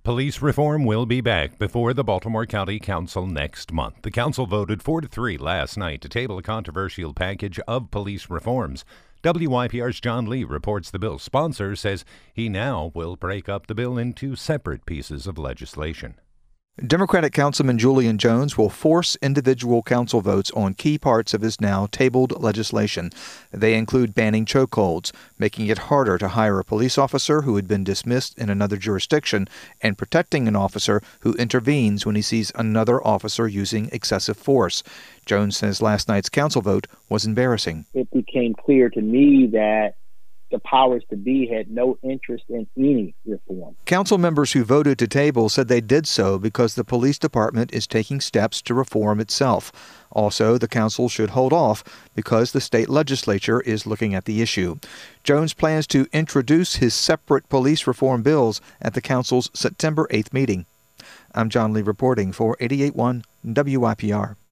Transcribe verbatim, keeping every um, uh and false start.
Police reform will be back before the Baltimore County Council next month. The council voted four to three last night to table a controversial package of police reforms. W Y P R's John Lee reports the bill's sponsor says he now will break up the bill into separate pieces of legislation. Democratic Councilman Julian Jones will force individual council votes on key parts of his now tabled legislation. They include banning chokeholds, making it harder to hire a police officer who had been dismissed in another jurisdiction, and protecting an officer who intervenes when he sees another officer using excessive force. Jones says last night's council vote was embarrassing. It became clear to me that the powers to be had no interest in any reform. Council members who voted to table said they did so because the police department is taking steps to reform itself. Also, the council should hold off because the state legislature is looking at the issue. Jones plans to introduce his separate police reform bills at the council's September eighth meeting. I'm John Lee reporting for eighty-eight point one W Y P R.